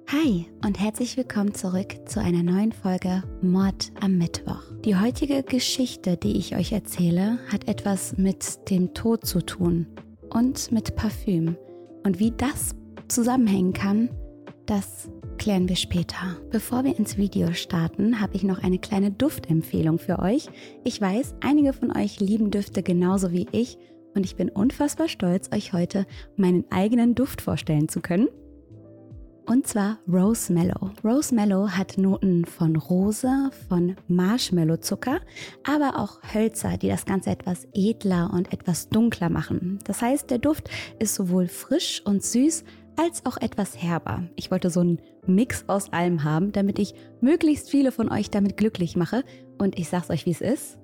Hi und herzlich willkommen zurück zu einer neuen Folge Mord am Mittwoch. Die heutige Geschichte, die ich euch erzähle, hat etwas mit dem Tod zu tun und mit Parfüm. Und wie das zusammenhängen kann, das klären wir später. Bevor wir ins Video starten, habe ich noch eine kleine Duftempfehlung für euch. Ich weiß, einige von euch lieben Düfte genauso wie ich und ich bin unfassbar stolz, euch heute meinen eigenen Duft vorstellen zu können. Und zwar Rose Mellow. Rose Mellow hat Noten von Rose, von Marshmallow-Zucker, aber auch Hölzer, die das Ganze etwas edler und etwas dunkler machen. Das heißt, der Duft ist sowohl frisch und süß, als auch etwas herber. Ich wollte so einen Mix aus allem haben, damit ich möglichst viele von euch damit glücklich mache. Und ich sag's euch, wie es ist.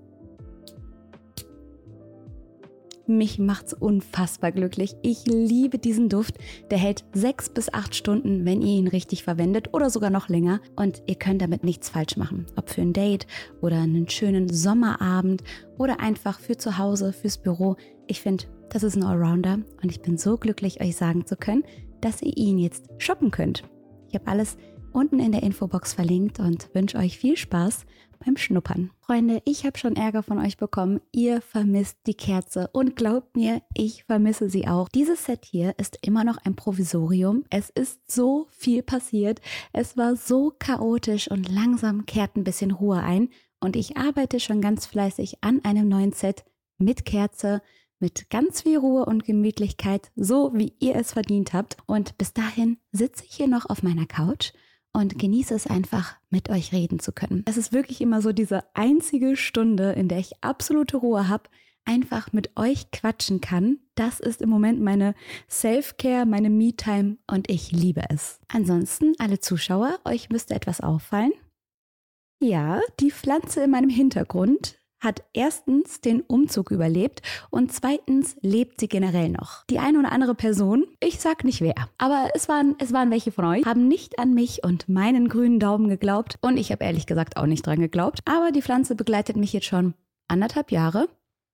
Mich macht's unfassbar glücklich. Ich liebe diesen Duft. Der hält 6 bis 8 Stunden, wenn ihr ihn richtig verwendet oder sogar noch länger. Und ihr könnt damit nichts falsch machen. Ob für ein Date oder einen schönen Sommerabend oder einfach für zu Hause, fürs Büro. Ich finde, das ist ein Allrounder und ich bin so glücklich, euch sagen zu können, dass ihr ihn jetzt shoppen könnt. Ich habe alles unten in der Infobox verlinkt und wünsche euch viel Spaß beim Schnuppern. Freunde, ich habe schon Ärger von euch bekommen. Ihr vermisst die Kerze und glaubt mir, ich vermisse sie auch. Dieses Set hier ist immer noch ein Provisorium. Es ist so viel passiert. Es war so chaotisch und langsam kehrt ein bisschen Ruhe ein. Und ich arbeite schon ganz fleißig an einem neuen Set mit Kerze, mit ganz viel Ruhe und Gemütlichkeit, so wie ihr es verdient habt. Und bis dahin sitze ich hier noch auf meiner Couch und genieße es einfach, mit euch reden zu können. Es ist wirklich immer so diese einzige Stunde, in der ich absolute Ruhe habe, einfach mit euch quatschen kann. Das ist im Moment meine Self-Care, meine Me-Time und ich liebe es. Ansonsten, alle Zuschauer, euch müsste etwas auffallen. Ja, die Pflanze in meinem Hintergrund hat erstens den Umzug überlebt und zweitens lebt sie generell noch. Die eine oder andere Person, ich sag nicht wer, aber es waren welche von euch, haben nicht an mich und meinen grünen Daumen geglaubt und ich habe ehrlich gesagt auch nicht dran geglaubt. Aber die Pflanze begleitet mich jetzt schon 1,5 Jahre.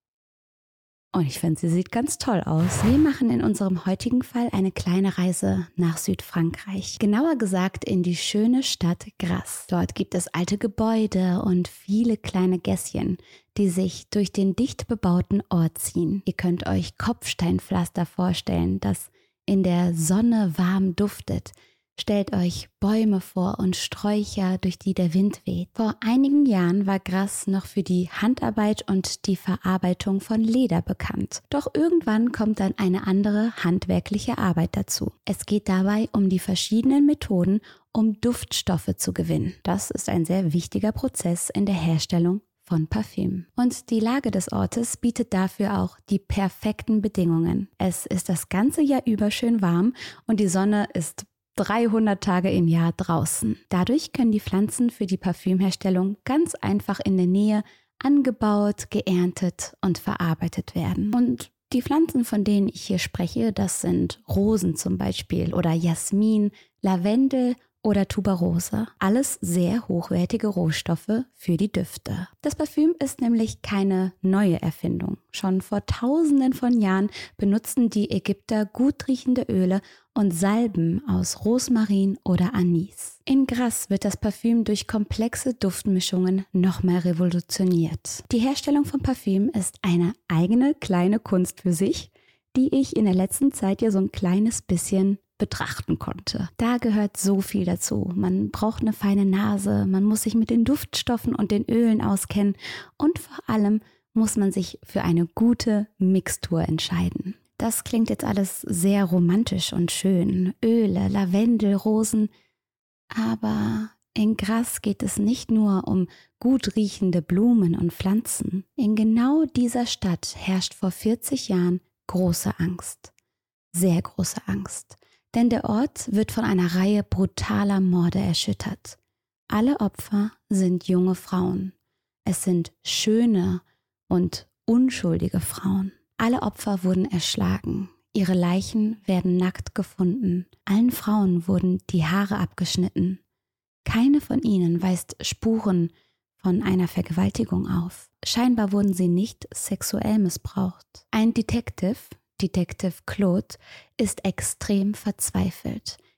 Und ich finde, sie sieht ganz toll aus. Wir machen in unserem heutigen Fall eine kleine Reise nach Südfrankreich. Genauer gesagt in die schöne Stadt Grasse. Dort gibt es alte Gebäude und viele kleine Gässchen, die sich durch den dicht bebauten Ort ziehen. Ihr könnt euch Kopfsteinpflaster vorstellen, das in der Sonne warm duftet. Stellt euch Bäume vor und Sträucher, durch die der Wind weht. Vor einigen Jahren war Grasse noch für die Handarbeit und die Verarbeitung von Leder bekannt. Doch irgendwann kommt dann eine andere handwerkliche Arbeit dazu. Es geht dabei um die verschiedenen Methoden, um Duftstoffe zu gewinnen. Das ist ein sehr wichtiger Prozess in der Herstellung von Parfüm. Und die Lage des Ortes bietet dafür auch die perfekten Bedingungen. Es ist das ganze Jahr über schön warm und die Sonne ist 300 Tage im Jahr draußen. Dadurch können die Pflanzen für die Parfümherstellung ganz einfach in der Nähe angebaut, geerntet und verarbeitet werden. Und die Pflanzen, von denen ich hier spreche, das sind Rosen zum Beispiel oder Jasmin, Lavendel oder Tuberose. Alles sehr hochwertige Rohstoffe für die Düfte. Das Parfüm ist nämlich keine neue Erfindung. Schon vor Tausenden von Jahren benutzten die Ägypter gut riechende Öle und Salben aus Rosmarin oder Anis. In Grasse wird das Parfüm durch komplexe Duftmischungen nochmal revolutioniert. Die Herstellung von Parfüm ist eine eigene kleine Kunst für sich, die ich in der letzten Zeit ja so ein kleines bisschen betrachten konnte. Da gehört so viel dazu. Man braucht eine feine Nase, man muss sich mit den Duftstoffen und den Ölen auskennen und vor allem muss man sich für eine gute Mixtur entscheiden. Das klingt jetzt alles sehr romantisch und schön. Öle, Lavendel, Rosen. Aber in Grasse geht es nicht nur um gut riechende Blumen und Pflanzen. In genau dieser Stadt herrscht vor 40 Jahren große Angst. Sehr große Angst. Denn der Ort wird von einer Reihe brutaler Morde erschüttert. Alle Opfer sind junge Frauen. Es sind schöne und unschuldige Frauen. Alle Opfer wurden erschlagen. Ihre Leichen werden nackt gefunden. Allen Frauen wurden die Haare abgeschnitten. Keine von ihnen weist Spuren von einer Vergewaltigung auf. Scheinbar wurden sie nicht sexuell missbraucht. Ein Detective Claude, ist extrem verzweifelt.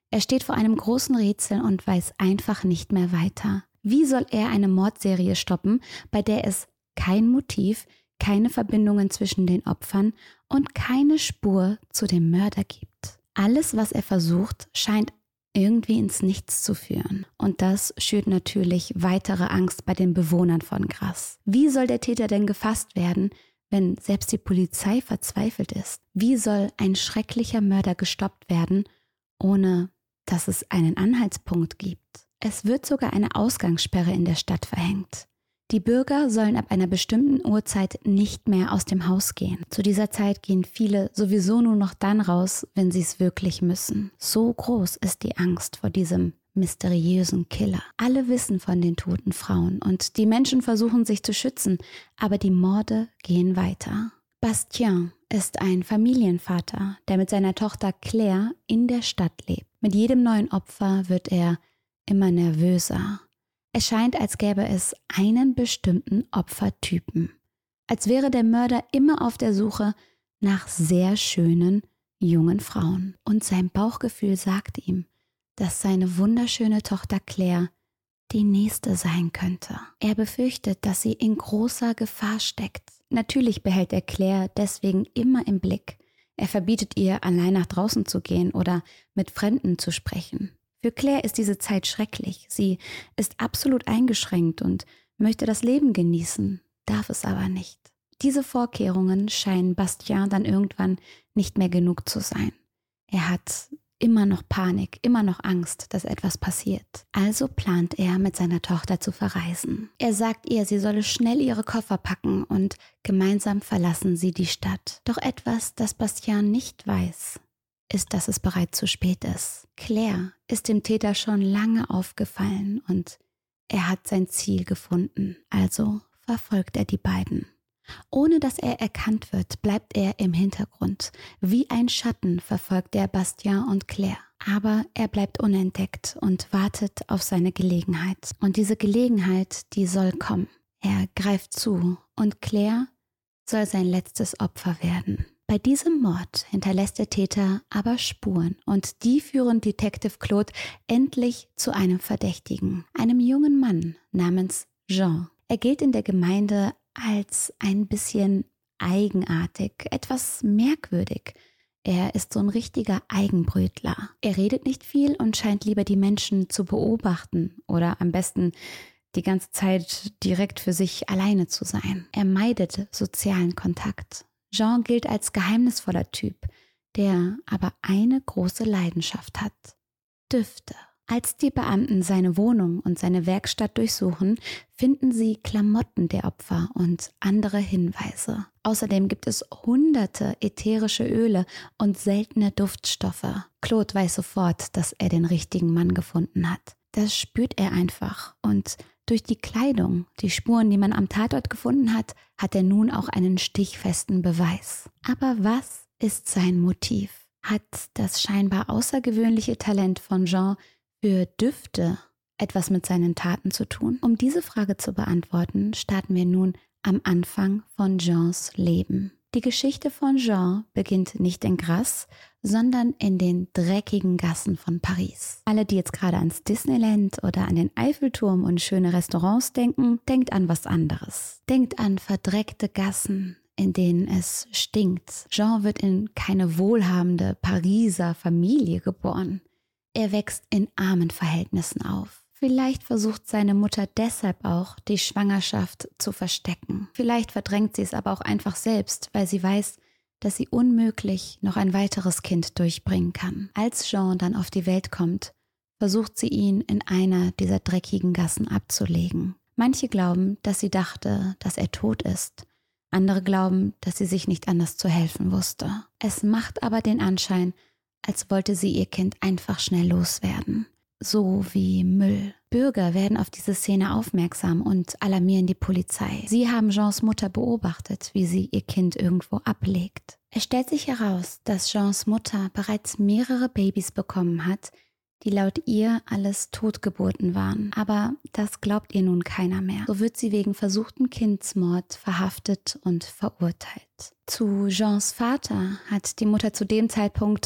Er steht vor einem großen Rätsel und weiß einfach nicht mehr weiter. Wie soll er eine Mordserie stoppen, bei der es kein Motiv, keine Verbindungen zwischen den Opfern und keine Spur zu dem Mörder gibt? Alles, was er versucht, scheint irgendwie ins Nichts zu führen. Und das schürt natürlich weitere Angst bei den Bewohnern von Grasse. Wie soll der Täter denn gefasst werden, wenn selbst die Polizei verzweifelt ist? Wie soll ein schrecklicher Mörder gestoppt werden, ohne dass es einen Anhaltspunkt gibt? Es wird sogar eine Ausgangssperre in der Stadt verhängt. Die Bürger sollen ab einer bestimmten Uhrzeit nicht mehr aus dem Haus gehen. Zu dieser Zeit gehen viele sowieso nur noch dann raus, wenn sie es wirklich müssen. So groß ist die Angst vor diesem mysteriösen Killer. Alle wissen von den toten Frauen und die Menschen versuchen sich zu schützen, aber die Morde gehen weiter. Bastien ist ein Familienvater, der mit seiner Tochter Claire in der Stadt lebt. Mit jedem neuen Opfer wird er immer nervöser. Es scheint, als gäbe es einen bestimmten Opfertypen. Als wäre der Mörder immer auf der Suche nach sehr schönen, jungen Frauen. Und sein Bauchgefühl sagt ihm, dass seine wunderschöne Tochter Claire die nächste sein könnte. Er befürchtet, dass sie in großer Gefahr steckt. Natürlich behält er Claire deswegen immer im Blick. Er verbietet ihr, allein nach draußen zu gehen oder mit Fremden zu sprechen. Für Claire ist diese Zeit schrecklich. Sie ist absolut eingeschränkt und möchte das Leben genießen, darf es aber nicht. Diese Vorkehrungen scheinen Bastien dann irgendwann nicht mehr genug zu sein. Er hat immer noch Panik, immer noch Angst, dass etwas passiert. Also plant er, mit seiner Tochter zu verreisen. Er sagt ihr, sie solle schnell ihre Koffer packen und gemeinsam verlassen sie die Stadt. Doch etwas, das Bastien nicht weiß, ist, dass es bereits zu spät ist. Claire ist dem Täter schon lange aufgefallen und er hat sein Ziel gefunden. Also verfolgt er die beiden. Ohne dass er erkannt wird, bleibt er im Hintergrund. Wie ein Schatten verfolgt er Bastien und Claire. Aber er bleibt unentdeckt und wartet auf seine Gelegenheit. Und diese Gelegenheit, die soll kommen. Er greift zu und Claire soll sein letztes Opfer werden. Bei diesem Mord hinterlässt der Täter aber Spuren und die führen Detective Claude endlich zu einem Verdächtigen, einem jungen Mann namens Jean. Er gilt in der Gemeinde als ein bisschen eigenartig, etwas merkwürdig. Er ist so ein richtiger Eigenbrötler. Er redet nicht viel und scheint lieber die Menschen zu beobachten oder am besten die ganze Zeit direkt für sich alleine zu sein. Er meidet sozialen Kontakt. Jean gilt als geheimnisvoller Typ, der aber eine große Leidenschaft hat: Düfte. Als die Beamten seine Wohnung und seine Werkstatt durchsuchen, finden sie Klamotten der Opfer und andere Hinweise. Außerdem gibt es hunderte ätherische Öle und seltene Duftstoffe. Claude weiß sofort, dass er den richtigen Mann gefunden hat. Das spürt er einfach und durch die Kleidung, die Spuren, die man am Tatort gefunden hat, hat er nun auch einen stichfesten Beweis. Aber was ist sein Motiv? Hat das scheinbar außergewöhnliche Talent von Jean für Düfte etwas mit seinen Taten zu tun? Um diese Frage zu beantworten, starten wir nun am Anfang von Jeans Leben. Die Geschichte von Jean beginnt nicht in Grasse, sondern in den dreckigen Gassen von Paris. Alle, die jetzt gerade ans Disneyland oder an den Eiffelturm und schöne Restaurants denken, denkt an was anderes. Denkt an verdreckte Gassen, in denen es stinkt. Jean wird in keine wohlhabende Pariser Familie geboren. Er wächst in armen Verhältnissen auf. Vielleicht versucht seine Mutter deshalb auch, die Schwangerschaft zu verstecken. Vielleicht verdrängt sie es aber auch einfach selbst, weil sie weiß, dass sie unmöglich noch ein weiteres Kind durchbringen kann. Als Jean dann auf die Welt kommt, versucht sie ihn in einer dieser dreckigen Gassen abzulegen. Manche glauben, dass sie dachte, dass er tot ist. Andere glauben, dass sie sich nicht anders zu helfen wusste. Es macht aber den Anschein, als wollte sie ihr Kind einfach schnell loswerden. So wie Müll. Bürger werden auf diese Szene aufmerksam und alarmieren die Polizei. Sie haben Jeans Mutter beobachtet, wie sie ihr Kind irgendwo ablegt. Es stellt sich heraus, dass Jeans Mutter bereits mehrere Babys bekommen hat, die laut ihr alles Totgeburten waren. Aber das glaubt ihr nun keiner mehr. So wird sie wegen versuchten Kindsmord verhaftet und verurteilt. Zu Jeans Vater hat die Mutter zu dem Zeitpunkt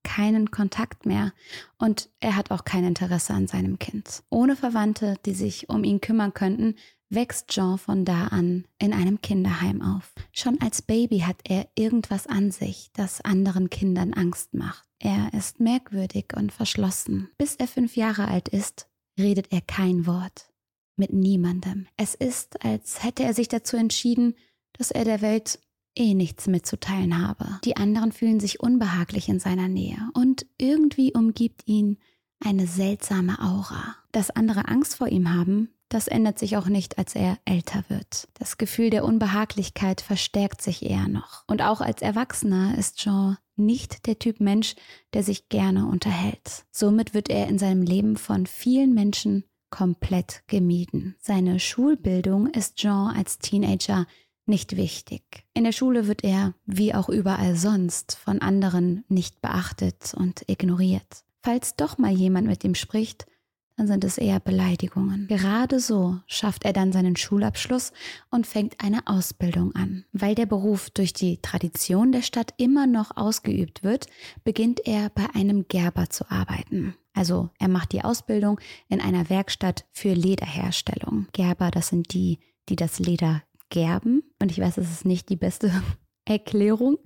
keinen Kontakt mehr und er hat auch kein Interesse an seinem Kind. Ohne Verwandte, die sich um ihn kümmern könnten, wächst Jean von da an in einem Kinderheim auf. Schon als Baby hat er irgendwas an sich, das anderen Kindern Angst macht. Er ist merkwürdig und verschlossen. Bis er 5 Jahre alt ist, redet er kein Wort. Mit niemandem. Es ist, als hätte er sich dazu entschieden, dass er der Welt nichts mitzuteilen habe. Die anderen fühlen sich unbehaglich in seiner Nähe und irgendwie umgibt ihn eine seltsame Aura. Dass andere Angst vor ihm haben, das ändert sich auch nicht, als er älter wird. Das Gefühl der Unbehaglichkeit verstärkt sich eher noch. Und auch als Erwachsener ist Jean nicht der Typ Mensch, der sich gerne unterhält. Somit wird er in seinem Leben von vielen Menschen komplett gemieden. Seine Schulbildung ist Jean als Teenager nicht wichtig. In der Schule wird er, wie auch überall sonst, von anderen nicht beachtet und ignoriert. Falls doch mal jemand mit ihm spricht, dann sind es eher Beleidigungen. Gerade so schafft er dann seinen Schulabschluss und fängt eine Ausbildung an. Weil der Beruf durch die Tradition der Stadt immer noch ausgeübt wird, beginnt er bei einem Gerber zu arbeiten. Also er macht die Ausbildung in einer Werkstatt für Lederherstellung. Gerber, das sind die das Leder gerben. Und ich weiß, das ist nicht die beste Erklärung.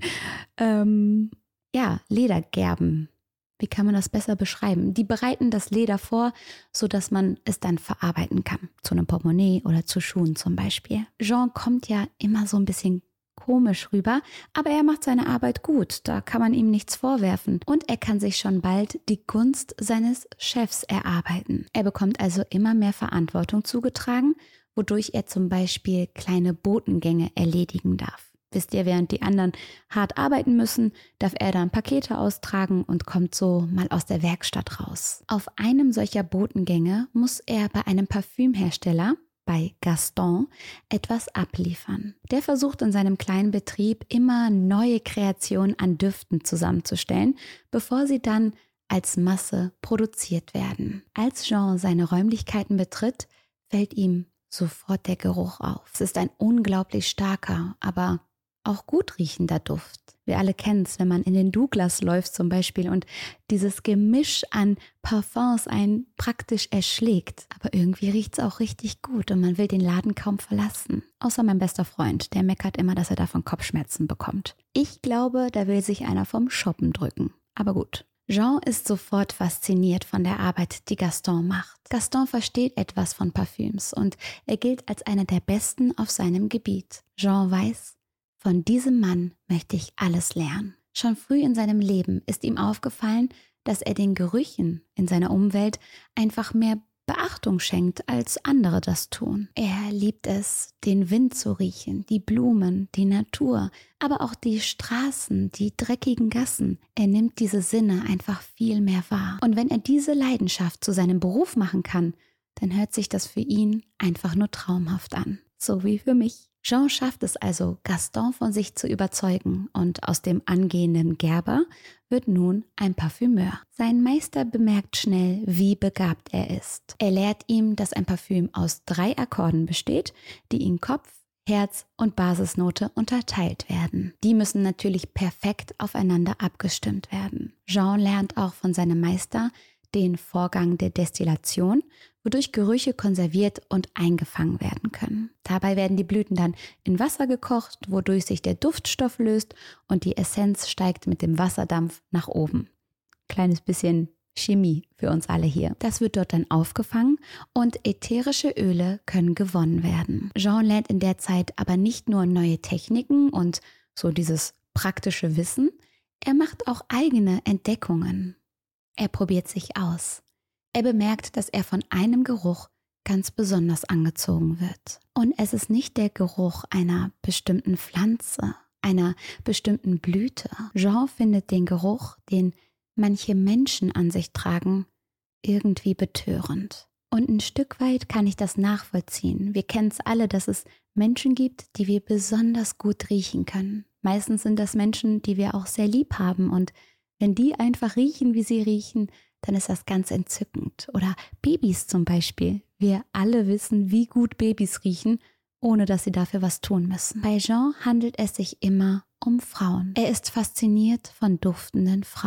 Ledergerben. Wie kann man das besser beschreiben? Die bereiten das Leder vor, sodass man es dann verarbeiten kann. Zu einem Portemonnaie oder zu Schuhen zum Beispiel. Jean kommt ja immer so ein bisschen komisch rüber, aber er macht seine Arbeit gut. Da kann man ihm nichts vorwerfen. Und er kann sich schon bald die Gunst seines Chefs erarbeiten. Er bekommt also immer mehr Verantwortung zugetragen, wodurch er zum Beispiel kleine Botengänge erledigen darf. Wisst ihr, während die anderen hart arbeiten müssen, darf er dann Pakete austragen und kommt so mal aus der Werkstatt raus. Auf einem solcher Botengänge muss er bei einem Parfümhersteller, bei Gaston, etwas abliefern. Der versucht in seinem kleinen Betrieb immer neue Kreationen an Düften zusammenzustellen, bevor sie dann als Masse produziert werden. Als Jean seine Räumlichkeiten betritt, fällt ihm sofort der Geruch auf. Es ist ein unglaublich starker, aber auch gut riechender Duft. Wir alle kennen es, wenn man in den Douglas läuft zum Beispiel und dieses Gemisch an Parfums einen praktisch erschlägt. Aber irgendwie riecht es auch richtig gut und man will den Laden kaum verlassen. Außer mein bester Freund, der meckert immer, dass er davon Kopfschmerzen bekommt. Ich glaube, da will sich einer vom Shoppen drücken. Aber gut. Jean ist sofort fasziniert von der Arbeit, die Gaston macht. Gaston versteht etwas von Parfüms und er gilt als einer der Besten auf seinem Gebiet. Jean weiß, von diesem Mann möchte ich alles lernen. Schon früh in seinem Leben ist ihm aufgefallen, dass er den Gerüchen in seiner Umwelt einfach mehr Beachtung schenkt, als andere das tun. Er liebt es, den Wind zu riechen, die Blumen, die Natur, aber auch die Straßen, die dreckigen Gassen. Er nimmt diese Sinne einfach viel mehr wahr. Und wenn er diese Leidenschaft zu seinem Beruf machen kann, dann hört sich das für ihn einfach nur traumhaft an. So wie für mich. Jean schafft es also, Gaston von sich zu überzeugen und aus dem angehenden Gerber wird nun ein Parfümeur. Sein Meister bemerkt schnell, wie begabt er ist. Er lehrt ihm, dass ein Parfüm aus 3 Akkorden besteht, die in Kopf, Herz und Basisnote unterteilt werden. Die müssen natürlich perfekt aufeinander abgestimmt werden. Jean lernt auch von seinem Meister den Vorgang der Destillation, wodurch Gerüche konserviert und eingefangen werden können. Dabei werden die Blüten dann in Wasser gekocht, wodurch sich der Duftstoff löst und die Essenz steigt mit dem Wasserdampf nach oben. Kleines bisschen Chemie für uns alle hier. Das wird dort dann aufgefangen und ätherische Öle können gewonnen werden. Jean lernt in der Zeit aber nicht nur neue Techniken und so dieses praktische Wissen, er macht auch eigene Entdeckungen. Er probiert sich aus. Er bemerkt, dass er von einem Geruch ganz besonders angezogen wird. Und es ist nicht der Geruch einer bestimmten Pflanze, einer bestimmten Blüte. Jean findet den Geruch, den manche Menschen an sich tragen, irgendwie betörend. Und ein Stück weit kann ich das nachvollziehen. Wir kennen es alle, dass es Menschen gibt, die wir besonders gut riechen können. Meistens sind das Menschen, die wir auch sehr lieb haben und wenn die einfach riechen, wie sie riechen, dann ist das ganz entzückend. Oder Babys zum Beispiel. Wir alle wissen, wie gut Babys riechen, ohne dass sie dafür was tun müssen. Bei Jean handelt es sich immer um Frauen. Er ist fasziniert von duftenden Frauen.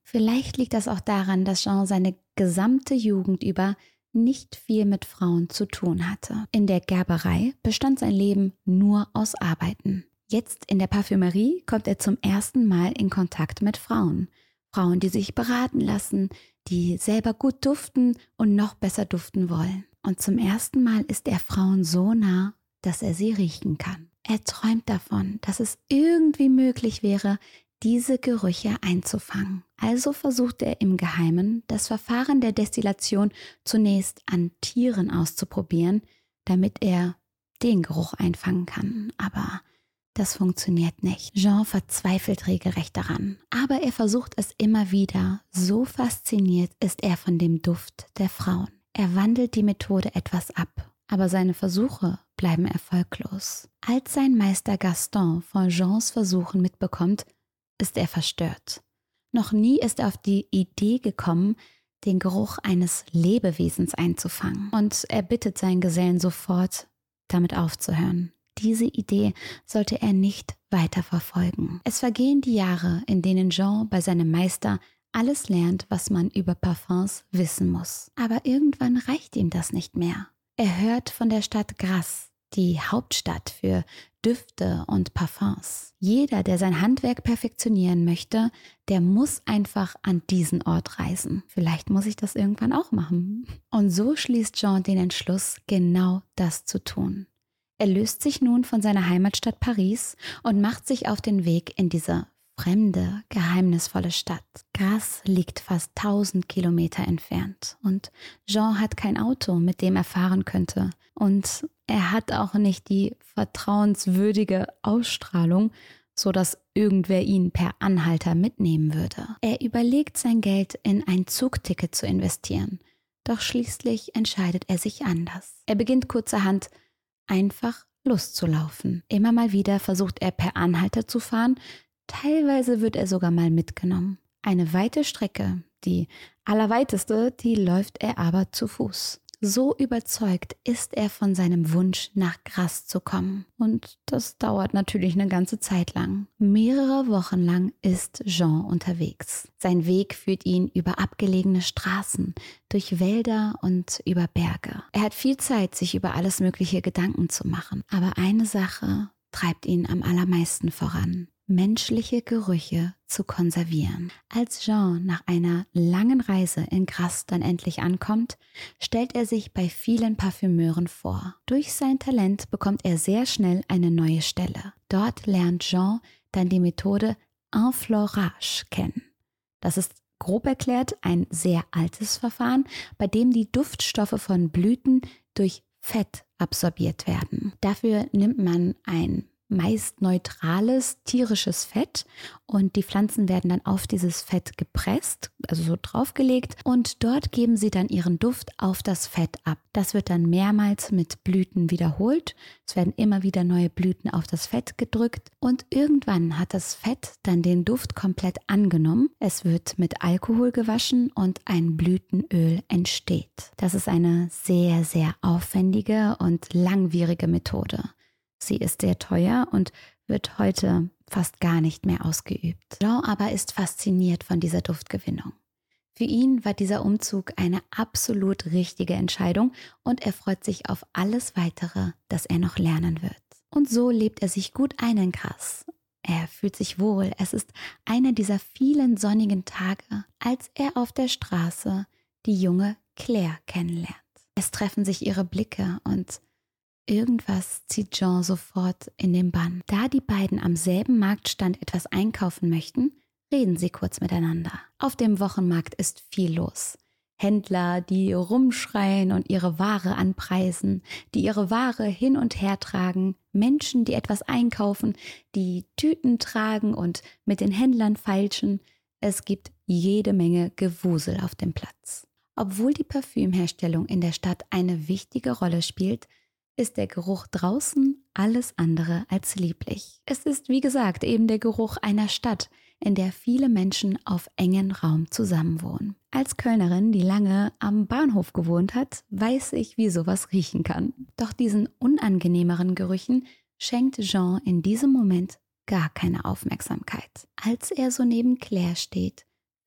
Vielleicht liegt das auch daran, dass Jean seine gesamte Jugend über nicht viel mit Frauen zu tun hatte. In der Gerberei bestand sein Leben nur aus Arbeiten. Jetzt in der Parfümerie kommt er zum ersten Mal in Kontakt mit Frauen. Frauen, die sich beraten lassen, die selber gut duften und noch besser duften wollen. Und zum ersten Mal ist er Frauen so nah, dass er sie riechen kann. Er träumt davon, dass es irgendwie möglich wäre, diese Gerüche einzufangen. Also versucht er im Geheimen, das Verfahren der Destillation zunächst an Tieren auszuprobieren, damit er den Geruch einfangen kann. Aber das funktioniert nicht. Jean verzweifelt regelrecht daran. Aber er versucht es immer wieder. So fasziniert ist er von dem Duft der Frauen. Er wandelt die Methode etwas ab. Aber seine Versuche bleiben erfolglos. Als sein Meister Gaston von Jeans Versuchen mitbekommt, ist er verstört. Noch nie ist er auf die Idee gekommen, den Geruch eines Lebewesens einzufangen. Und er bittet seinen Gesellen sofort, damit aufzuhören. Diese Idee sollte er nicht weiter verfolgen. Es vergehen die Jahre, in denen Jean bei seinem Meister alles lernt, was man über Parfums wissen muss. Aber irgendwann reicht ihm das nicht mehr. Er hört von der Stadt Grasse, die Hauptstadt für Düfte und Parfums. Jeder, der sein Handwerk perfektionieren möchte, der muss einfach an diesen Ort reisen. Vielleicht muss ich das irgendwann auch machen. Und so schließt Jean den Entschluss, genau das zu tun. Er löst sich nun von seiner Heimatstadt Paris und macht sich auf den Weg in diese fremde, geheimnisvolle Stadt. Grasse liegt fast 1000 Kilometer entfernt und Jean hat kein Auto, mit dem er fahren könnte. Und er hat auch nicht die vertrauenswürdige Ausstrahlung, sodass irgendwer ihn per Anhalter mitnehmen würde. Er überlegt, sein Geld in ein Zugticket zu investieren. Doch schließlich entscheidet er sich anders. Er beginnt kurzerhand einfach loszulaufen. Immer mal wieder versucht er per Anhalter zu fahren. Teilweise wird er sogar mal mitgenommen. Eine weite Strecke, die allerweiteste, die läuft er aber zu Fuß. So überzeugt ist er von seinem Wunsch, nach Grasse zu kommen. Und das dauert natürlich eine ganze Zeit lang. Mehrere Wochen lang ist Jean unterwegs. Sein Weg führt ihn über abgelegene Straßen, durch Wälder und über Berge. Er hat viel Zeit, sich über alles Mögliche Gedanken zu machen. Aber eine Sache treibt ihn am allermeisten voran: menschliche Gerüche zu konservieren. Als Jean nach einer langen Reise in Grasse dann endlich ankommt, stellt er sich bei vielen Parfümeuren vor. Durch sein Talent bekommt er sehr schnell eine neue Stelle. Dort lernt Jean dann die Methode Enfleurage kennen. Das ist grob erklärt ein sehr altes Verfahren, bei dem die Duftstoffe von Blüten durch Fett absorbiert werden. Dafür nimmt man ein meist neutrales tierisches Fett und die Pflanzen werden dann auf dieses Fett gepresst, also so draufgelegt, und dort geben sie dann ihren Duft auf das Fett ab. Das wird dann mehrmals mit Blüten wiederholt. Es werden immer wieder neue Blüten auf das Fett gedrückt und irgendwann hat das Fett dann den Duft komplett angenommen. Es wird mit Alkohol gewaschen und ein Blütenöl entsteht. Das ist eine sehr, sehr aufwendige und langwierige Methode. Sie ist sehr teuer und wird heute fast gar nicht mehr ausgeübt. Jean aber ist fasziniert von dieser Duftgewinnung. Für ihn war dieser Umzug eine absolut richtige Entscheidung und er freut sich auf alles Weitere, das er noch lernen wird. Und so lebt er sich gut ein in Grasse. Er fühlt sich wohl. Es ist einer dieser vielen sonnigen Tage, als er auf der Straße die junge Claire kennenlernt. Es treffen sich ihre Blicke und irgendwas zieht Jean sofort in den Bann. Da die beiden am selben Marktstand etwas einkaufen möchten, reden sie kurz miteinander. Auf dem Wochenmarkt ist viel los. Händler, die rumschreien und ihre Ware anpreisen, die ihre Ware hin und her tragen, Menschen, die etwas einkaufen, die Tüten tragen und mit den Händlern feilschen. Es gibt jede Menge Gewusel auf dem Platz. Obwohl die Parfümherstellung in der Stadt eine wichtige Rolle spielt, ist der Geruch draußen alles andere als lieblich. Es ist, wie gesagt, eben der Geruch einer Stadt, in der viele Menschen auf engen Raum zusammenwohnen. Als Kölnerin, die lange am Bahnhof gewohnt hat, weiß ich, wie sowas riechen kann. Doch diesen unangenehmeren Gerüchen schenkt Jean in diesem Moment gar keine Aufmerksamkeit. Als er so neben Claire steht,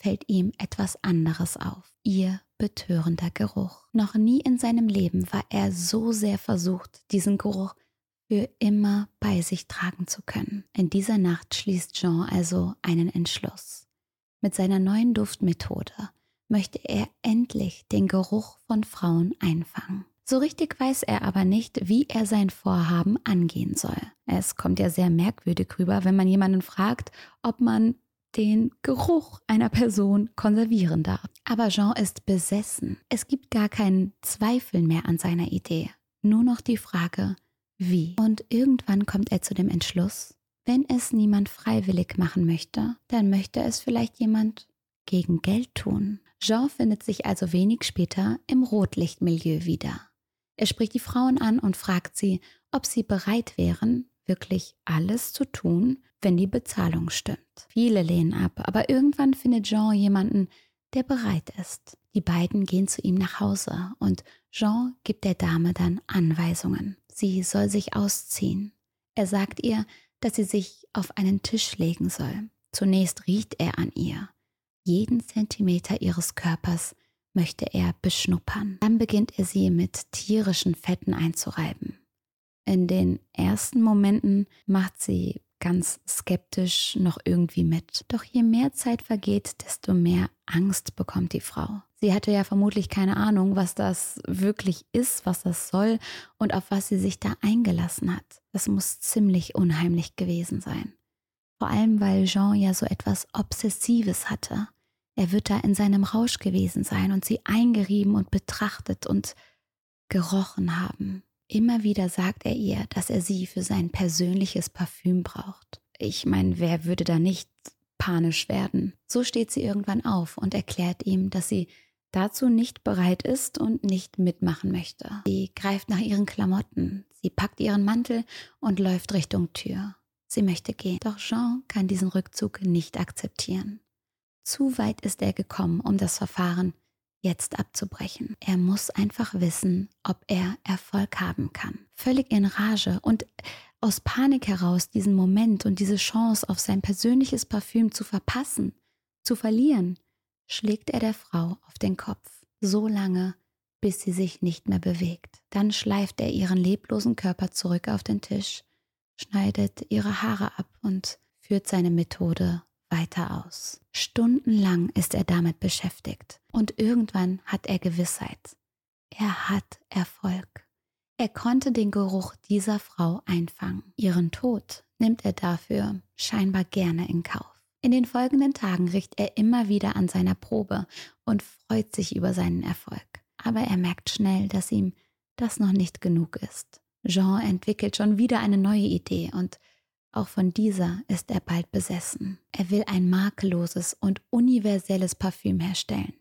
fällt ihm etwas anderes auf. Ihr betörender Geruch. Noch nie in seinem Leben war er so sehr versucht, diesen Geruch für immer bei sich tragen zu können. In dieser Nacht schließt Jean also einen Entschluss. Mit seiner neuen Duftmethode möchte er endlich den Geruch von Frauen einfangen. So richtig weiß er aber nicht, wie er sein Vorhaben angehen soll. Es kommt ja sehr merkwürdig rüber, wenn man jemanden fragt, ob man den Geruch einer Person konservieren darf. Aber Jean ist besessen. Es gibt gar keinen Zweifel mehr an seiner Idee. Nur noch die Frage, wie. Und irgendwann kommt er zu dem Entschluss, wenn es niemand freiwillig machen möchte, dann möchte es vielleicht jemand gegen Geld tun. Jean findet sich also wenig später im Rotlichtmilieu wieder. Er spricht die Frauen an und fragt sie, ob sie bereit wären, wirklich alles zu tun, wenn die Bezahlung stimmt. Viele lehnen ab, aber irgendwann findet Jean jemanden, der bereit ist. Die beiden gehen zu ihm nach Hause und Jean gibt der Dame dann Anweisungen. Sie soll sich ausziehen. Er sagt ihr, dass sie sich auf einen Tisch legen soll. Zunächst riecht er an ihr. Jeden Zentimeter ihres Körpers möchte er beschnuppern. Dann beginnt er sie mit tierischen Fetten einzureiben. In den ersten Momenten macht sie ganz skeptisch noch irgendwie mit. Doch je mehr Zeit vergeht, desto mehr Angst bekommt die Frau. Sie hatte ja vermutlich keine Ahnung, was das wirklich ist, was das soll und auf was sie sich da eingelassen hat. Das muss ziemlich unheimlich gewesen sein. Vor allem, weil Jean ja so etwas Obsessives hatte. Er wird da in seinem Rausch gewesen sein und sie eingerieben und betrachtet und gerochen haben. Immer wieder sagt er ihr, dass er sie für sein persönliches Parfüm braucht. Ich meine, wer würde da nicht panisch werden? So steht sie irgendwann auf und erklärt ihm, dass sie dazu nicht bereit ist und nicht mitmachen möchte. Sie greift nach ihren Klamotten, sie packt ihren Mantel und läuft Richtung Tür. Sie möchte gehen, doch Jean kann diesen Rückzug nicht akzeptieren. Zu weit ist er gekommen, um das Verfahren jetzt abzubrechen. Er muss einfach wissen, ob er Erfolg haben kann. Völlig in Rage und aus Panik heraus diesen Moment und diese Chance auf sein persönliches Parfüm zu verpassen, zu verlieren, schlägt er der Frau auf den Kopf, so lange, bis sie sich nicht mehr bewegt. Dann schleift er ihren leblosen Körper zurück auf den Tisch, schneidet ihre Haare ab und führt seine Methode weiter aus. Stundenlang ist er damit beschäftigt und irgendwann hat er Gewissheit. Er hat Erfolg. Er konnte den Geruch dieser Frau einfangen. Ihren Tod nimmt er dafür scheinbar gerne in Kauf. In den folgenden Tagen riecht er immer wieder an seiner Probe und freut sich über seinen Erfolg. Aber er merkt schnell, dass ihm das noch nicht genug ist. Jean entwickelt schon wieder eine neue Idee und auch von dieser ist er bald besessen. Er will ein makelloses und universelles Parfüm herstellen.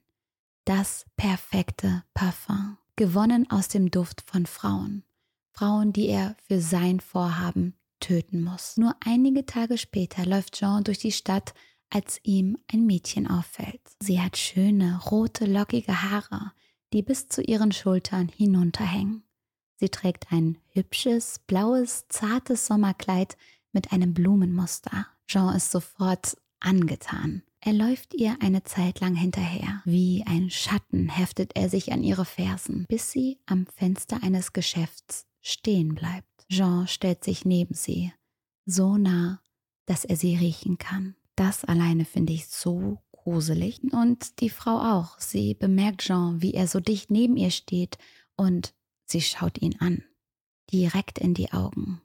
Das perfekte Parfum, gewonnen aus dem Duft von Frauen. Frauen, die er für sein Vorhaben töten muss. Nur einige Tage später läuft Jean durch die Stadt, als ihm ein Mädchen auffällt. Sie hat schöne, rote, lockige Haare, die bis zu ihren Schultern hinunterhängen. Sie trägt ein hübsches, blaues, zartes Sommerkleid mit einem Blumenmuster. Jean ist sofort angetan. Er läuft ihr eine Zeit lang hinterher. Wie ein Schatten heftet er sich an ihre Fersen, bis sie am Fenster eines Geschäfts stehen bleibt. Jean stellt sich neben sie, so nah, dass er sie riechen kann. Das alleine finde ich so gruselig. Und die Frau auch. Sie bemerkt Jean, wie er so dicht neben ihr steht und sie schaut ihn an, direkt in die Augen.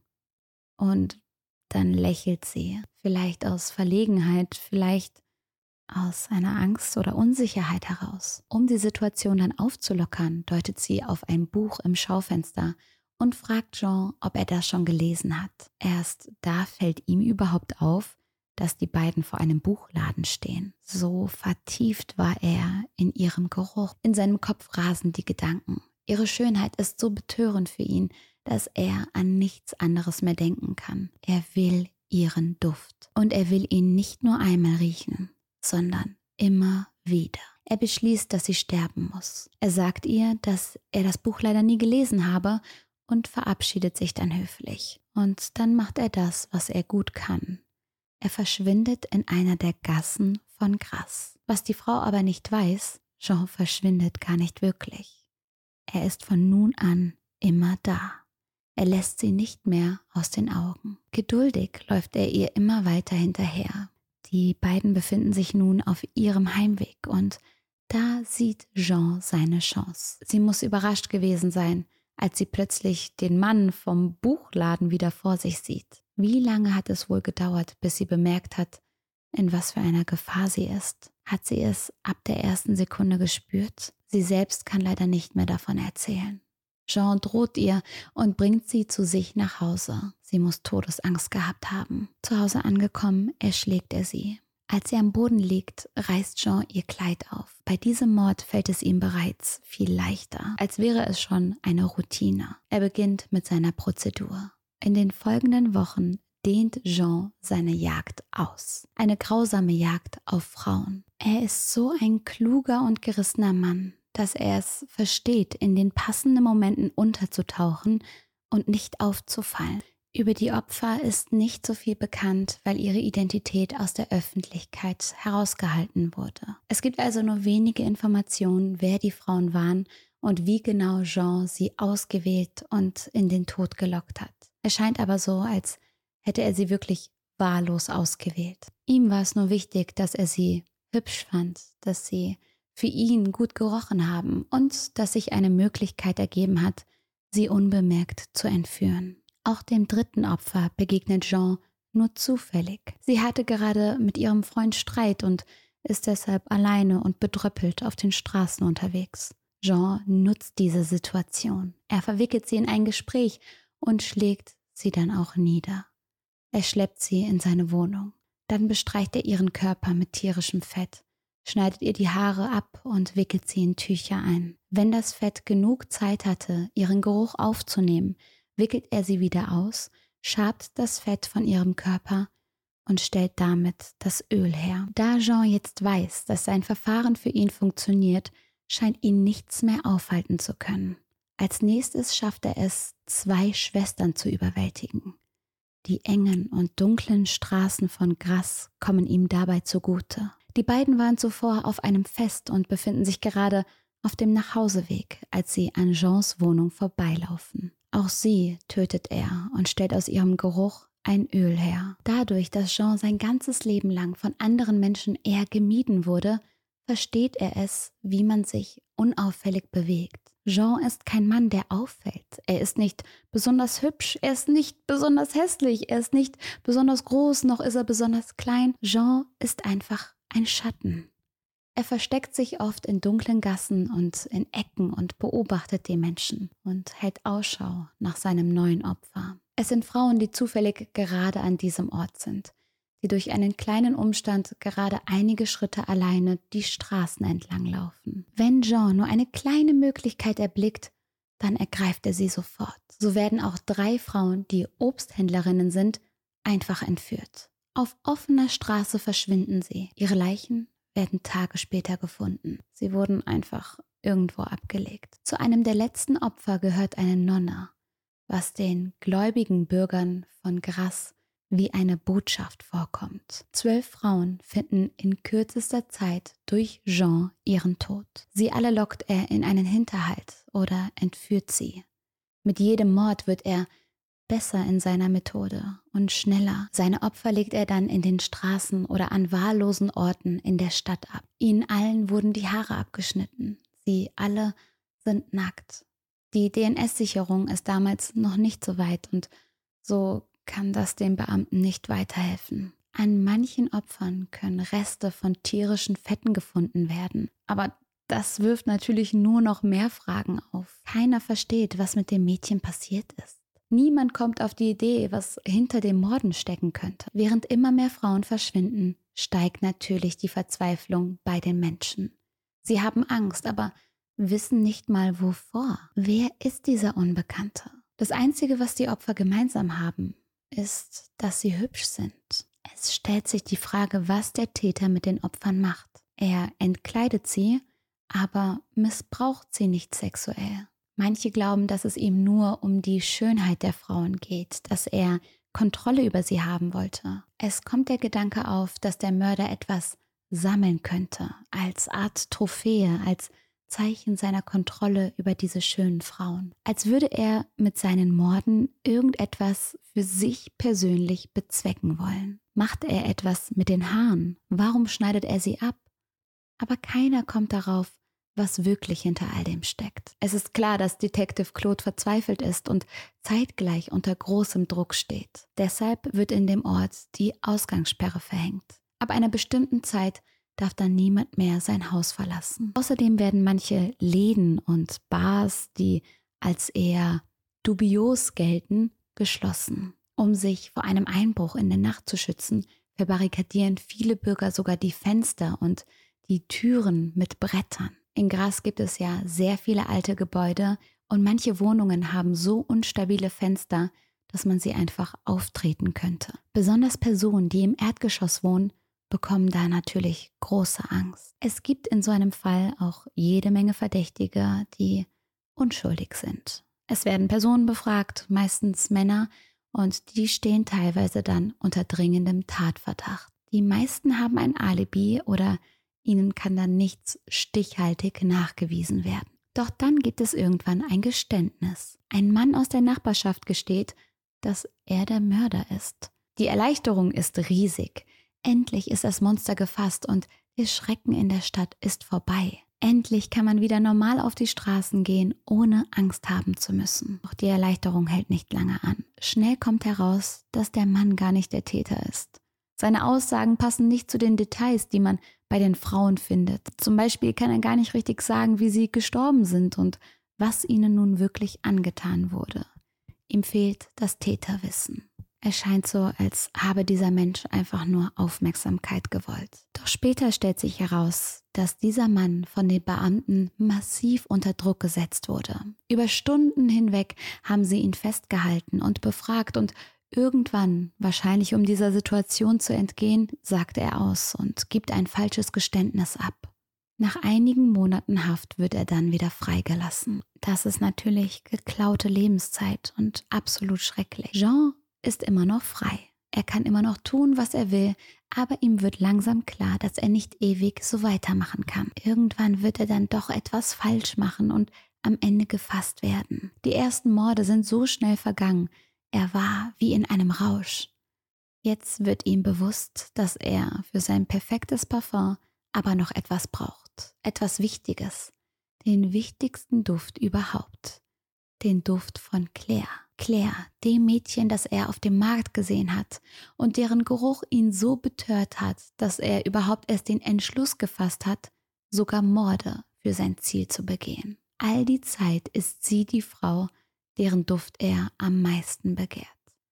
Und dann lächelt sie, vielleicht aus Verlegenheit, vielleicht aus einer Angst oder Unsicherheit heraus. Um die Situation dann aufzulockern, deutet sie auf ein Buch im Schaufenster und fragt Jean, ob er das schon gelesen hat. Erst da fällt ihm überhaupt auf, dass die beiden vor einem Buchladen stehen. So vertieft war er in ihrem Geruch. In seinem Kopf rasen die Gedanken. Ihre Schönheit ist so betörend für ihn, dass er an nichts anderes mehr denken kann. Er will ihren Duft. Und er will ihn nicht nur einmal riechen, sondern immer wieder. Er beschließt, dass sie sterben muss. Er sagt ihr, dass er das Buch leider nie gelesen habe und verabschiedet sich dann höflich. Und dann macht er das, was er gut kann. Er verschwindet in einer der Gassen von Grasse. Was die Frau aber nicht weiß, Jean verschwindet gar nicht wirklich. Er ist von nun an immer da. Er lässt sie nicht mehr aus den Augen. Geduldig läuft er ihr immer weiter hinterher. Die beiden befinden sich nun auf ihrem Heimweg und da sieht Jean seine Chance. Sie muss überrascht gewesen sein, als sie plötzlich den Mann vom Buchladen wieder vor sich sieht. Wie lange hat es wohl gedauert, bis sie bemerkt hat, in was für einer Gefahr sie ist? Hat sie es ab der ersten Sekunde gespürt? Sie selbst kann leider nicht mehr davon erzählen. Jean droht ihr und bringt sie zu sich nach Hause. Sie muss Todesangst gehabt haben. Zu Hause angekommen, erschlägt er sie. Als sie am Boden liegt, reißt Jean ihr Kleid auf. Bei diesem Mord fällt es ihm bereits viel leichter, als wäre es schon eine Routine. Er beginnt mit seiner Prozedur. In den folgenden Wochen dehnt Jean seine Jagd aus. Eine grausame Jagd auf Frauen. Er ist so ein kluger und gerissener Mann, dass er es versteht, in den passenden Momenten unterzutauchen und nicht aufzufallen. Über die Opfer ist nicht so viel bekannt, weil ihre Identität aus der Öffentlichkeit herausgehalten wurde. Es gibt also nur wenige Informationen, wer die Frauen waren und wie genau Jean sie ausgewählt und in den Tod gelockt hat. Es scheint aber so, als hätte er sie wirklich wahllos ausgewählt. Ihm war es nur wichtig, dass er sie hübsch fand, dass sie für ihn gut gerochen haben und dass sich eine Möglichkeit ergeben hat, sie unbemerkt zu entführen. Auch dem dritten Opfer begegnet Jean nur zufällig. Sie hatte gerade mit ihrem Freund Streit und ist deshalb alleine und bedröppelt auf den Straßen unterwegs. Jean nutzt diese Situation. Er verwickelt sie in ein Gespräch und schlägt sie dann auch nieder. Er schleppt sie in seine Wohnung. Dann bestreicht er ihren Körper mit tierischem Fett, schneidet ihr die Haare ab und wickelt sie in Tücher ein. Wenn das Fett genug Zeit hatte, ihren Geruch aufzunehmen, wickelt er sie wieder aus, schabt das Fett von ihrem Körper und stellt damit das Öl her. Da Jean jetzt weiß, dass sein Verfahren für ihn funktioniert, scheint ihn nichts mehr aufhalten zu können. Als nächstes schafft er es, 2 Schwestern zu überwältigen. Die engen und dunklen Straßen von Grasse kommen ihm dabei zugute. Die beiden waren zuvor auf einem Fest und befinden sich gerade auf dem Nachhauseweg, als sie an Jeans Wohnung vorbeilaufen. Auch sie tötet er und stellt aus ihrem Geruch ein Öl her. Dadurch, dass Jean sein ganzes Leben lang von anderen Menschen eher gemieden wurde, versteht er es, wie man sich unauffällig bewegt. Jean ist kein Mann, der auffällt. Er ist nicht besonders hübsch, er ist nicht besonders hässlich, er ist nicht besonders groß, noch ist er besonders klein. Jean ist einfach ein Schatten. Er versteckt sich oft in dunklen Gassen und in Ecken und beobachtet die Menschen und hält Ausschau nach seinem neuen Opfer. Es sind Frauen, die zufällig gerade an diesem Ort sind, die durch einen kleinen Umstand gerade einige Schritte alleine die Straßen entlang laufen. Wenn Jean nur eine kleine Möglichkeit erblickt, dann ergreift er sie sofort. So werden auch 3 Frauen, die Obsthändlerinnen sind, einfach entführt. Auf offener Straße verschwinden sie. Ihre Leichen werden Tage später gefunden. Sie wurden einfach irgendwo abgelegt. Zu einem der letzten Opfer gehört eine Nonne, was den gläubigen Bürgern von Grasse wie eine Botschaft vorkommt. 12 Frauen finden in kürzester Zeit durch Jean ihren Tod. Sie alle lockt er in einen Hinterhalt oder entführt sie. Mit jedem Mord wird er besser in seiner Methode und schneller. Seine Opfer legt er dann in den Straßen oder an wahllosen Orten in der Stadt ab. Ihnen allen wurden die Haare abgeschnitten. Sie alle sind nackt. Die DNS-Sicherung ist damals noch nicht so weit und so kann das den Beamten nicht weiterhelfen. An manchen Opfern können Reste von tierischen Fetten gefunden werden, aber das wirft natürlich nur noch mehr Fragen auf. Keiner versteht, was mit dem Mädchen passiert ist. Niemand kommt auf die Idee, was hinter dem Morden stecken könnte. Während immer mehr Frauen verschwinden, steigt natürlich die Verzweiflung bei den Menschen. Sie haben Angst, aber wissen nicht mal wovor. Wer ist dieser Unbekannte? Das Einzige, was die Opfer gemeinsam haben, ist, dass sie hübsch sind. Es stellt sich die Frage, was der Täter mit den Opfern macht. Er entkleidet sie, aber missbraucht sie nicht sexuell. Manche glauben, dass es ihm nur um die Schönheit der Frauen geht, dass er Kontrolle über sie haben wollte. Es kommt der Gedanke auf, dass der Mörder etwas sammeln könnte, als Art Trophäe, als Zeichen seiner Kontrolle über diese schönen Frauen. Als würde er mit seinen Morden irgendetwas für sich persönlich bezwecken wollen. Macht er etwas mit den Haaren? Warum schneidet er sie ab? Aber keiner kommt darauf, was wirklich hinter all dem steckt. Es ist klar, dass Detective Claude verzweifelt ist und zeitgleich unter großem Druck steht. Deshalb wird in dem Ort die Ausgangssperre verhängt. Ab einer bestimmten Zeit darf dann niemand mehr sein Haus verlassen. Außerdem werden manche Läden und Bars, die als eher dubios gelten, geschlossen. Um sich vor einem Einbruch in der Nacht zu schützen, verbarrikadieren viele Bürger sogar die Fenster und die Türen mit Brettern. In Grasse gibt es ja sehr viele alte Gebäude und manche Wohnungen haben so unstabile Fenster, dass man sie einfach auftreten könnte. Besonders Personen, die im Erdgeschoss wohnen, bekommen da natürlich große Angst. Es gibt in so einem Fall auch jede Menge Verdächtige, die unschuldig sind. Es werden Personen befragt, meistens Männer, und die stehen teilweise dann unter dringendem Tatverdacht. Die meisten haben ein Alibi oder ihnen kann dann nichts stichhaltig nachgewiesen werden. Doch dann gibt es irgendwann ein Geständnis. Ein Mann aus der Nachbarschaft gesteht, dass er der Mörder ist. Die Erleichterung ist riesig. Endlich ist das Monster gefasst und der Schrecken in der Stadt ist vorbei. Endlich kann man wieder normal auf die Straßen gehen, ohne Angst haben zu müssen. Doch die Erleichterung hält nicht lange an. Schnell kommt heraus, dass der Mann gar nicht der Täter ist. Seine Aussagen passen nicht zu den Details, die man bei den Frauen findet. Zum Beispiel kann er gar nicht richtig sagen, wie sie gestorben sind und was ihnen nun wirklich angetan wurde. Ihm fehlt das Täterwissen. Es scheint so, als habe dieser Mensch einfach nur Aufmerksamkeit gewollt. Doch später stellt sich heraus, dass dieser Mann von den Beamten massiv unter Druck gesetzt wurde. Über Stunden hinweg haben sie ihn festgehalten und befragt und irgendwann, wahrscheinlich um dieser Situation zu entgehen, sagt er aus und gibt ein falsches Geständnis ab. Nach einigen Monaten Haft wird er dann wieder freigelassen. Das ist natürlich geklaute Lebenszeit und absolut schrecklich. Jean ist immer noch frei. Er kann immer noch tun, was er will, aber ihm wird langsam klar, dass er nicht ewig so weitermachen kann. Irgendwann wird er dann doch etwas falsch machen und am Ende gefasst werden. Die ersten Morde sind so schnell vergangen. Er war wie in einem Rausch. Jetzt wird ihm bewusst, dass er für sein perfektes Parfum aber noch etwas braucht. Etwas Wichtiges. Den wichtigsten Duft überhaupt. Den Duft von Claire. Claire, dem Mädchen, das er auf dem Markt gesehen hat und deren Geruch ihn so betört hat, dass er überhaupt erst den Entschluss gefasst hat, sogar Morde für sein Ziel zu begehen. All die Zeit ist sie die Frau, deren Duft er am meisten begehrt.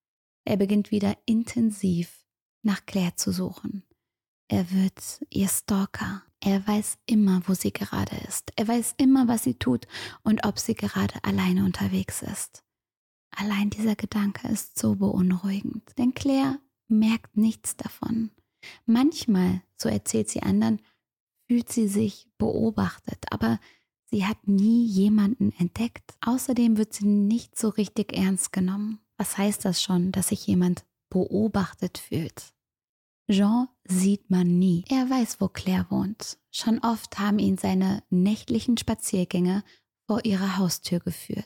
Er beginnt wieder intensiv nach Claire zu suchen. Er wird ihr Stalker. Er weiß immer, wo sie gerade ist. Er weiß immer, was sie tut und ob sie gerade alleine unterwegs ist. Allein dieser Gedanke ist so beunruhigend, denn Claire merkt nichts davon. Manchmal, so erzählt sie anderen, fühlt sie sich beobachtet, aber sie hat nie jemanden entdeckt. Außerdem wird sie nicht so richtig ernst genommen. Was heißt das schon, dass sich jemand beobachtet fühlt? Jean sieht man nie. Er weiß, wo Claire wohnt. Schon oft haben ihn seine nächtlichen Spaziergänge vor ihrer Haustür geführt.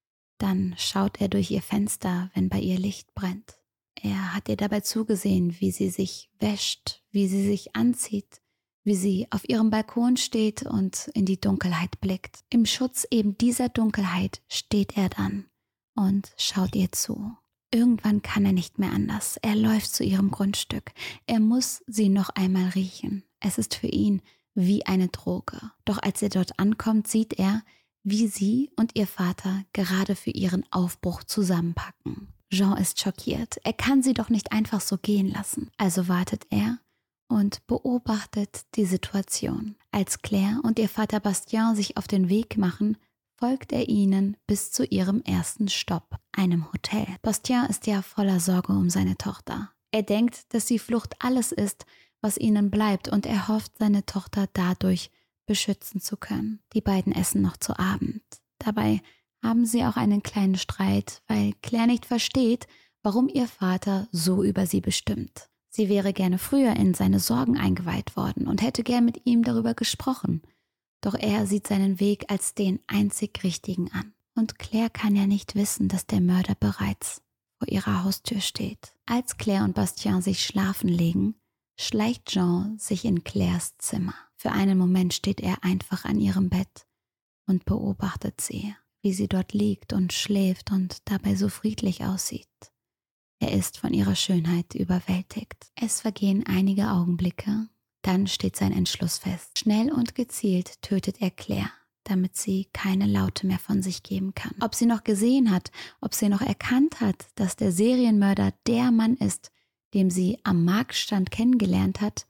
Dann schaut er durch ihr Fenster, wenn bei ihr Licht brennt. Er hat ihr dabei zugesehen, wie sie sich wäscht, wie sie sich anzieht, wie sie auf ihrem Balkon steht und in die Dunkelheit blickt. Im Schutz eben dieser Dunkelheit steht er dann und schaut ihr zu. Irgendwann kann er nicht mehr anders. Er läuft zu ihrem Grundstück. Er muss sie noch einmal riechen. Es ist für ihn wie eine Droge. Doch als er dort ankommt, sieht er, wie sie und ihr Vater gerade für ihren Aufbruch zusammenpacken. Jean ist schockiert. Er kann sie doch nicht einfach so gehen lassen. Also wartet er und beobachtet die Situation. Als Claire und ihr Vater Bastien sich auf den Weg machen, folgt er ihnen bis zu ihrem ersten Stopp, einem Hotel. Bastien ist ja voller Sorge um seine Tochter. Er denkt, dass die Flucht alles ist, was ihnen bleibt, und er hofft, seine Tochter dadurch beschützen zu können. Die beiden essen noch zu Abend. Dabei haben sie auch einen kleinen Streit, weil Claire nicht versteht, warum ihr Vater so über sie bestimmt. Sie wäre gerne früher in seine Sorgen eingeweiht worden und hätte gern mit ihm darüber gesprochen. Doch er sieht seinen Weg als den einzig richtigen an. Und Claire kann ja nicht wissen, dass der Mörder bereits vor ihrer Haustür steht. Als Claire und Bastien sich schlafen legen, schleicht Jean sich in Claires Zimmer. Für einen Moment steht er einfach an ihrem Bett und beobachtet sie, wie sie dort liegt und schläft und dabei so friedlich aussieht. Er ist von ihrer Schönheit überwältigt. Es vergehen einige Augenblicke, dann steht sein Entschluss fest. Schnell und gezielt tötet er Claire, damit sie keine Laute mehr von sich geben kann. Ob sie noch gesehen hat, ob sie noch erkannt hat, dass der Serienmörder der Mann ist, dem sie am Marktstand kennengelernt hat,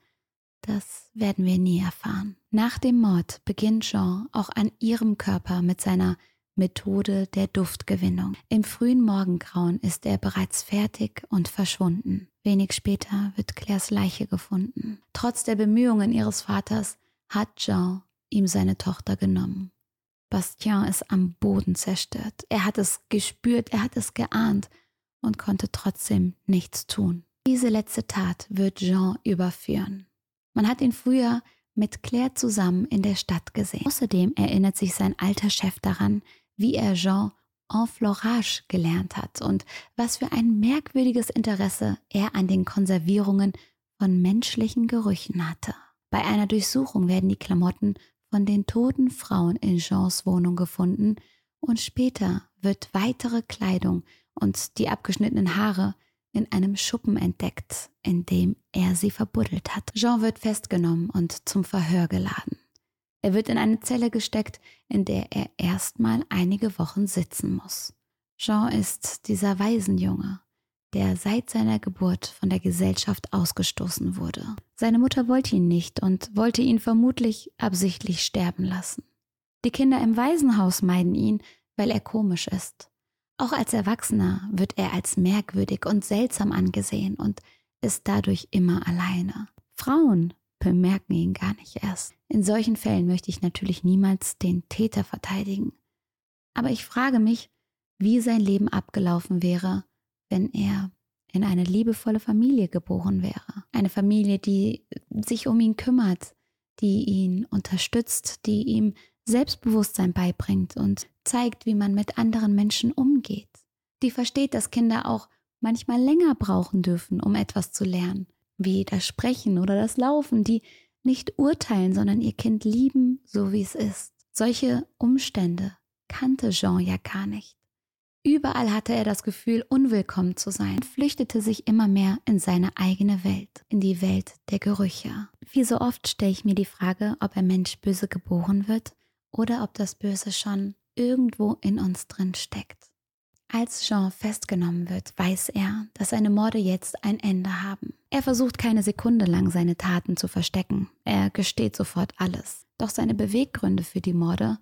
das werden wir nie erfahren. Nach dem Mord beginnt Jean auch an ihrem Körper mit seiner Methode der Duftgewinnung. Im frühen Morgengrauen ist er bereits fertig und verschwunden. Wenig später wird Claires Leiche gefunden. Trotz der Bemühungen ihres Vaters hat Jean ihm seine Tochter genommen. Bastien ist am Boden zerstört. Er hat es gespürt, er hat es geahnt und konnte trotzdem nichts tun. Diese letzte Tat wird Jean überführen. Man hat ihn früher mit Claire zusammen in der Stadt gesehen. Außerdem erinnert sich sein alter Chef daran, wie er Jean Enfleurage gelernt hat und was für ein merkwürdiges Interesse er an den Konservierungen von menschlichen Gerüchen hatte. Bei einer Durchsuchung werden die Klamotten von den toten Frauen in Jeans Wohnung gefunden und später wird weitere Kleidung und die abgeschnittenen Haare in einem Schuppen entdeckt, in dem er sie verbuddelt hat. Jean wird festgenommen und zum Verhör geladen. Er wird in eine Zelle gesteckt, in der er erstmal einige Wochen sitzen muss. Jean ist dieser Waisenjunge, der seit seiner Geburt von der Gesellschaft ausgestoßen wurde. Seine Mutter wollte ihn nicht und wollte ihn vermutlich absichtlich sterben lassen. Die Kinder im Waisenhaus meiden ihn, weil er komisch ist. Auch als Erwachsener wird er als merkwürdig und seltsam angesehen und ist dadurch immer alleine. Frauen bemerken ihn gar nicht erst. In solchen Fällen möchte ich natürlich niemals den Täter verteidigen. Aber ich frage mich, wie sein Leben abgelaufen wäre, wenn er in eine liebevolle Familie geboren wäre. Eine Familie, die sich um ihn kümmert, die ihn unterstützt, die ihm Selbstbewusstsein beibringt und zeigt, wie man mit anderen Menschen umgeht. Die versteht, dass Kinder auch manchmal länger brauchen dürfen, um etwas zu lernen, wie das Sprechen oder das Laufen, die nicht urteilen, sondern ihr Kind lieben, so wie es ist. Solche Umstände kannte Jean ja gar nicht. Überall hatte er das Gefühl, unwillkommen zu sein und flüchtete sich immer mehr in seine eigene Welt, in die Welt der Gerüche. Wie so oft stelle ich mir die Frage, ob ein Mensch böse geboren wird oder ob das Böse schon irgendwo in uns drin steckt. Als Jean festgenommen wird, weiß er, dass seine Morde jetzt ein Ende haben. Er versucht keine Sekunde lang seine Taten zu verstecken. Er gesteht sofort alles. Doch seine Beweggründe für die Morde,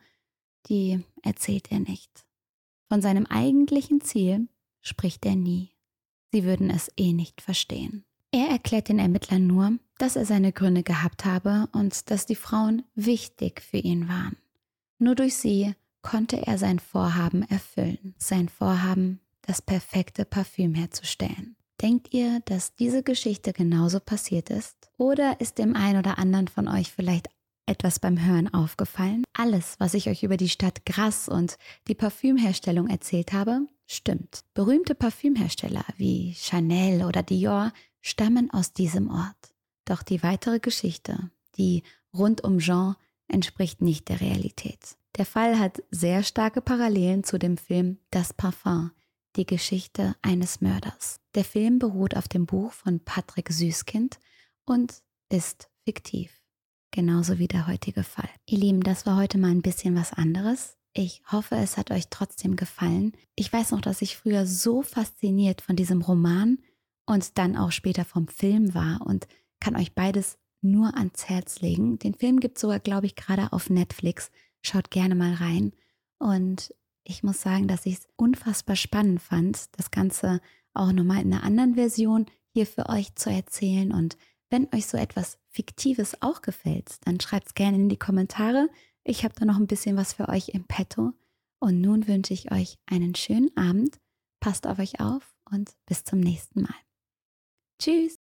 die erzählt er nicht. Von seinem eigentlichen Ziel spricht er nie. Sie würden es nicht verstehen. Er erklärt den Ermittlern nur, dass er seine Gründe gehabt habe und dass die Frauen wichtig für ihn waren. Nur durch sie konnte er sein Vorhaben erfüllen. Sein Vorhaben, das perfekte Parfüm herzustellen. Denkt ihr, dass diese Geschichte genauso passiert ist? Oder ist dem einen oder anderen von euch vielleicht etwas beim Hören aufgefallen? Alles, was ich euch über die Stadt Grasse und die Parfümherstellung erzählt habe, stimmt. Berühmte Parfümhersteller wie Chanel oder Dior stammen aus diesem Ort. Doch die weitere Geschichte, die rund um Jean, entspricht nicht der Realität. Der Fall hat sehr starke Parallelen zu dem Film Das Parfum, die Geschichte eines Mörders. Der Film beruht auf dem Buch von Patrick Süskind und ist fiktiv. Genauso wie der heutige Fall. Ihr Lieben, das war heute mal ein bisschen was anderes. Ich hoffe, es hat euch trotzdem gefallen. Ich weiß noch, dass ich früher so fasziniert von diesem Roman und dann auch später vom Film war und kann euch beides nur ans Herz legen. Den Film gibt es sogar, glaube ich, gerade auf Netflix. Schaut gerne mal rein. Und ich muss sagen, dass ich es unfassbar spannend fand, das Ganze auch nochmal in einer anderen Version hier für euch zu erzählen. Und wenn euch so etwas Fiktives auch gefällt, dann schreibt es gerne in die Kommentare. Ich habe da noch ein bisschen was für euch im Petto. Und nun wünsche ich euch einen schönen Abend. Passt auf euch auf und bis zum nächsten Mal. Tschüss!